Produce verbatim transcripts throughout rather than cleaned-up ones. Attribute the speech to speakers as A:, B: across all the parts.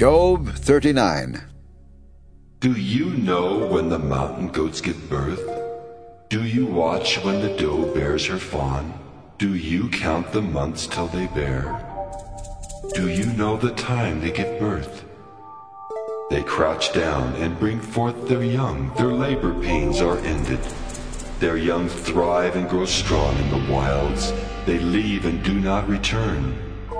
A: Job thirty-nine.
B: Do you know when the mountain goats give birth? Do you watch when the doe bears her fawn? Do you count the months till they bear? Do you know the time they give birth? They crouch down and bring forth their young. Their labor pains are ended. Their young thrive and grow strong in the wilds. They leave and do not return.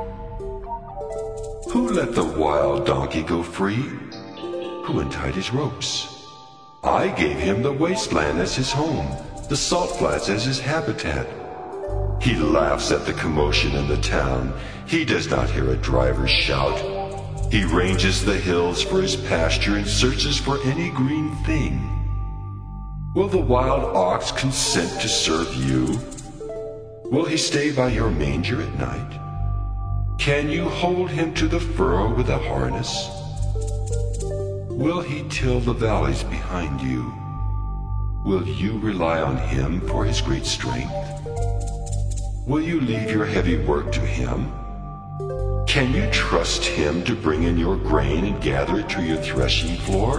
B: Who let the wild donkey go free? Who untied his ropes? I gave him the wasteland as his home, the salt flats as his habitat. He laughs at the commotion in the town. He does not hear a driver shout. He ranges the hills for his pasture and searches for any green thing. Will the wild ox consent to serve you? Will he stay by your manger at night? Can you hold him to the furrow with a harness? Will he till the valleys behind you? Will you rely on him for his great strength? Will you leave your heavy work to him? Can you trust him to bring in your grain and gather it to your threshing floor?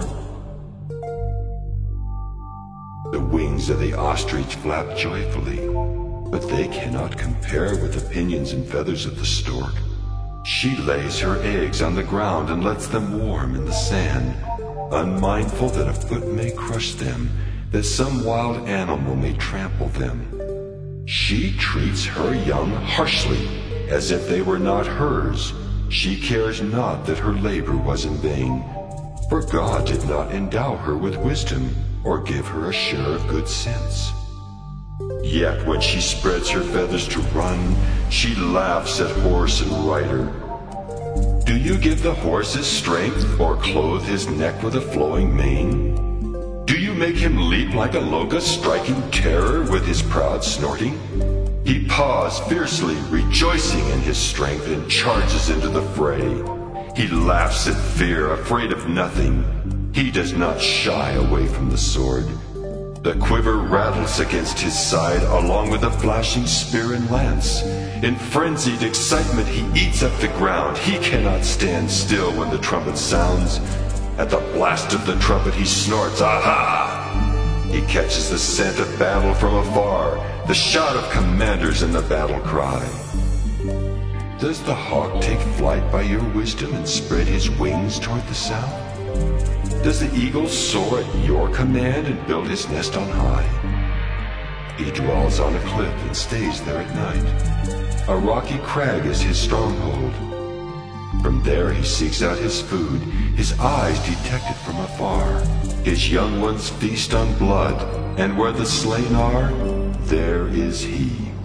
B: The wings of the ostrich flap joyfully, but they cannot compare with the pinions and feathers of the stork. She lays her eggs on the ground and lets them warm in the sand, unmindful that a foot may crush them, that some wild animal may trample them. She treats her young harshly, as if they were not hers. She cares not that her labor was in vain, for God did not endow her with wisdom, or give her a share of good sense. Yet when she spreads her feathers to run, she laughs at horse and rider. Do you give the horse his strength, or clothe his neck with a flowing mane? Do you make him leap like a locust, striking terror with his proud snorting? He paws fiercely, rejoicing in his strength, and charges into the fray. He laughs at fear, afraid of nothing. He does not shy away from the sword. The quiver rattles against his side, along with the flashing spear and lance. In frenzied excitement he eats up the ground. He cannot stand still when the trumpet sounds. At the blast of the trumpet he snorts, aha! He catches the scent of battle from afar, the shout of commanders and the battle cry. Does the hawk take flight by your wisdom and spread his wings toward the south? Does the eagle soar at your command and build his nest on high? He dwells on a cliff and stays there at night. A rocky crag is his stronghold. From there he seeks out his food. His eyes detect it from afar. His young ones feast on blood, and where the slain are, there is he.